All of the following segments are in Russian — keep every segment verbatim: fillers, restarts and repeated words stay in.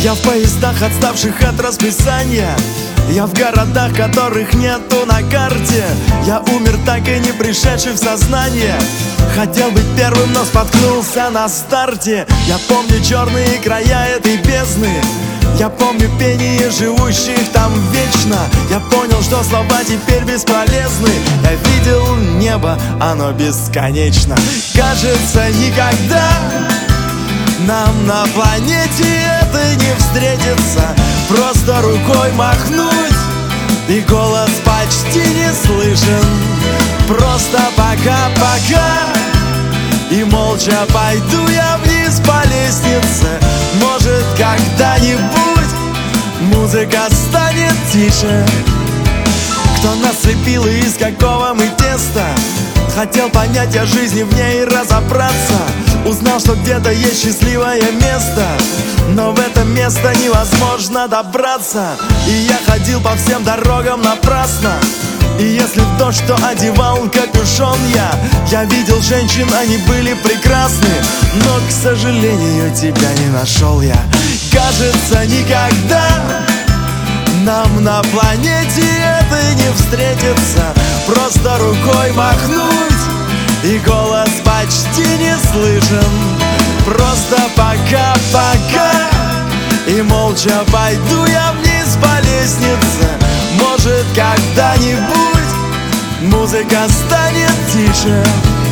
Я в поездах, отставших от расписания. Я в городах, которых нету на карте. Я умер, так и не пришедший в сознание. Хотел быть первым, но споткнулся на старте. Я помню черные края этой бездны. Я помню пение живущих там вечно. Я понял, что слова теперь бесполезны. Я видел небо, оно бесконечно. Кажется, никогда нам на планете это не встретится. Просто рукой махнуть, и голос почти не слышен. Просто пока-пока, и молча пойду я вниз по лестнице. Может, когда-нибудь музыка станет тише. Кто нас слепил и из какого мы теста? Хотел понять о жизни в ней и разобраться. Узнал, что где-то есть счастливое место, но в это место невозможно добраться. И я ходил по всем дорогам напрасно. И если в дождь, то одевал капюшон я. Я видел женщин, они были прекрасны, но, к сожалению, тебя не нашел я. Кажется, никогда нам на планете это не встретится. Просто рукой махнуть, и голос почти не слышен. Просто пока-пока, и молча пойду я вниз по лестнице. Может, когда-нибудь музыка станет тише.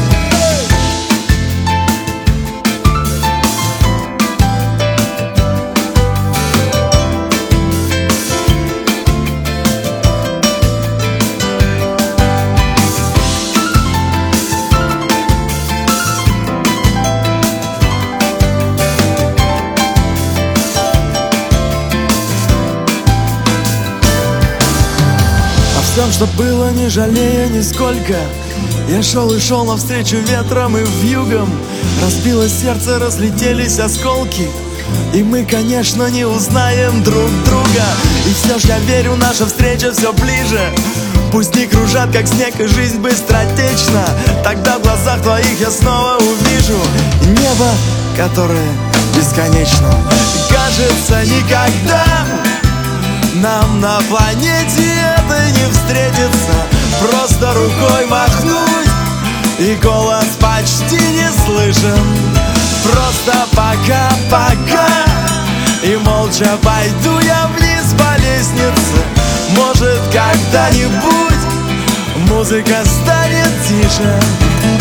Всем, что было, не жалея нисколько. Я шел и шел навстречу ветром и вьюгам. Разбилось сердце, разлетелись осколки, и мы, конечно, не узнаем друг друга. И все ж я верю, наша встреча все ближе. Пусть не кружат, как снег, и жизнь быстротечна. Тогда в глазах твоих я снова увижу небо, которое бесконечно. Кажется, никогда нам на планете это не встретится. Просто рукой махнуть, и голос почти не слышен. Просто пока-пока, и молча пойду я вниз по лестнице. Может, когда-нибудь музыка станет тише.